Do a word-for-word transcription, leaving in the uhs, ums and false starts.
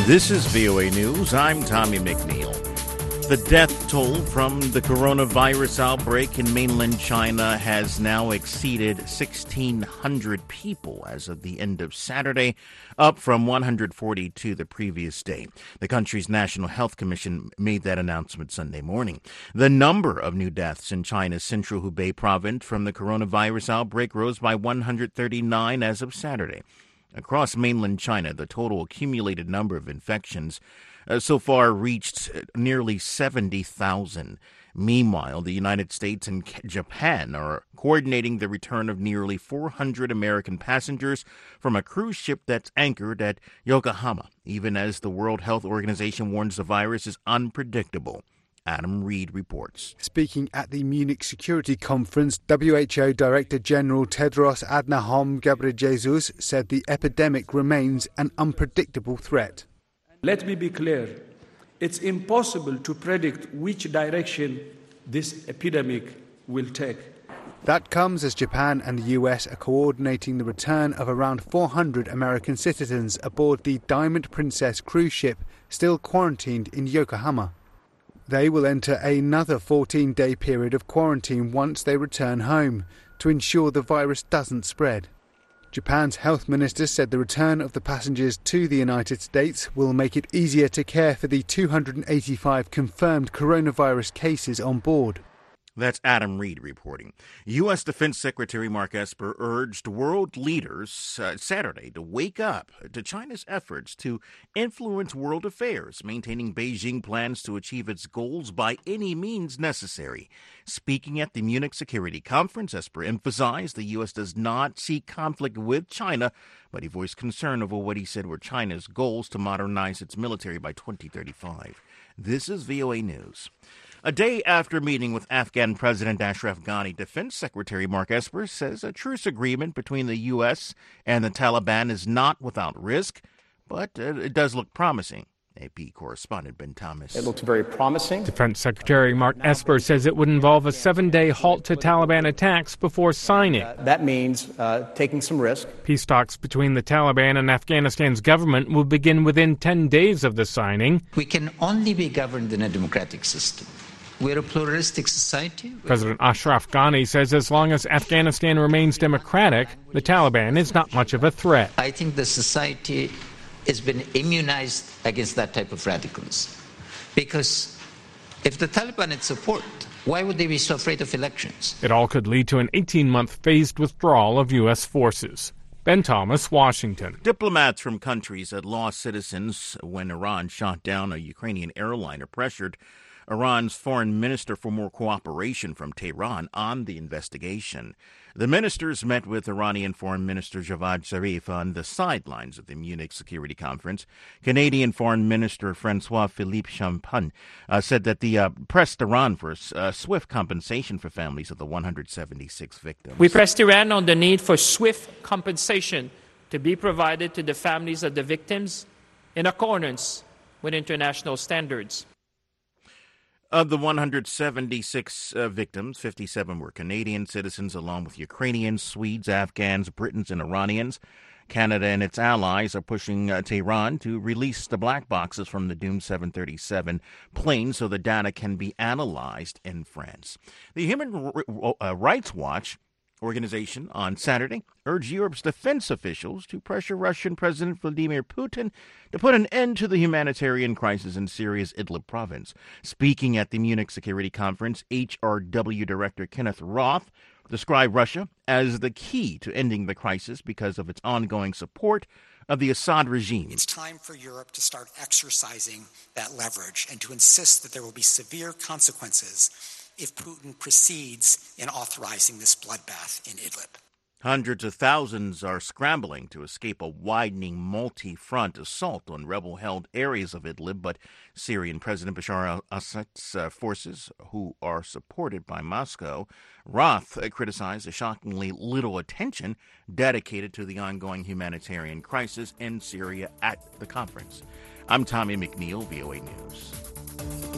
This is V O A News. I'm Tommy McNeil. The death toll from the coronavirus outbreak in mainland China has now exceeded sixteen hundred people as of the end of Saturday, up from one hundred forty-two the previous day. The country's National Health Commission made that announcement Sunday morning. The number of new deaths in China's central Hubei province from the coronavirus outbreak rose by one hundred thirty-nine as of Saturday. Across mainland China, the total accumulated number of infections uh, so far reached nearly seventy thousand. Meanwhile, the United States and Japan are coordinating the return of nearly four hundred American passengers from a cruise ship that's anchored at Yokohama, even as the World Health Organization warns the virus is unpredictable. Adam Reed reports. Speaking at the Munich Security Conference, W H O Director General Tedros Adhanom Ghebreyesus said the epidemic remains an unpredictable threat. Let me be clear. It's impossible to predict which direction this epidemic will take. That comes as Japan and the U S are coordinating the return of around four hundred American citizens aboard the Diamond Princess cruise ship still quarantined in Yokohama. They will enter another fourteen-day period of quarantine once they return home to ensure the virus doesn't spread. Japan's health minister said the return of the passengers to the United States will make it easier to care for the two hundred eighty-five confirmed coronavirus cases on board. That's Adam Reed reporting. U S. Defense Secretary Mark Esper urged world leaders uh, Saturday to wake up to China's efforts to influence world affairs, maintaining Beijing plans to achieve its goals by any means necessary. Speaking at the Munich Security Conference, Esper emphasized the U S does not seek conflict with China, but he voiced concern over what he said were China's goals to modernize its military by twenty thirty-five. This is V O A News. A day after meeting with Afghan President Ashraf Ghani, Defense Secretary Mark Esper says a truce agreement between the U S and the Taliban is not without risk, but uh, it does look promising. A P correspondent Ben Thomas. It looks very promising. Defense Secretary Mark Esper says it would involve a seven-day halt to Taliban attacks before signing. Uh, that means uh, taking some risk. Peace talks between the Taliban and Afghanistan's government will begin within ten days of the signing. We can only be governed in a democratic system. We're a pluralistic society. President Ashraf Ghani says as long as Afghanistan remains democratic, the Taliban is not much of a threat. I think the society has been immunized against that type of radicalism. Because if the Taliban had support, why would they be so afraid of elections? It all could lead to an eighteen-month phased withdrawal of U S forces. Ben Thomas, Washington. Diplomats from countries that lost citizens when Iran shot down a Ukrainian airliner pressured Iran's foreign minister for more cooperation from Tehran on the investigation. The ministers met with Iranian Foreign Minister Javad Zarif on the sidelines of the Munich Security Conference. Canadian Foreign Minister Francois-Philippe Champagne uh, said that the uh, pressed Iran for uh, swift compensation for families of the one hundred seventy-six victims. We pressed Iran on the need for swift compensation to be provided to the families of the victims in accordance with international standards. Of the one hundred seventy-six uh, victims, fifty-seven were Canadian citizens, along with Ukrainians, Swedes, Afghans, Britons, and Iranians. Canada and its allies are pushing uh, Tehran to release the black boxes from the doomed seven thirty-seven plane so the data can be analyzed in France. The Human R- uh, Rights Watch organization on Saturday urged Europe's defense officials to pressure Russian President Vladimir Putin to put an end to the humanitarian crisis in Syria's Idlib province. Speaking at the Munich Security Conference, H R W Director Kenneth Roth described Russia as the key to ending the crisis because of its ongoing support of the Assad regime. It's time for Europe to start exercising that leverage and to insist that there will be severe consequences if Putin proceeds in authorizing this bloodbath in Idlib. Hundreds of thousands are scrambling to escape a widening multi-front assault on rebel-held areas of Idlib, but Syrian President Bashar al-Assad's uh, forces, who are supported by Moscow, Roth uh, criticized the shockingly little attention dedicated to the ongoing humanitarian crisis in Syria at the conference. I'm Tommy McNeil, V O A News.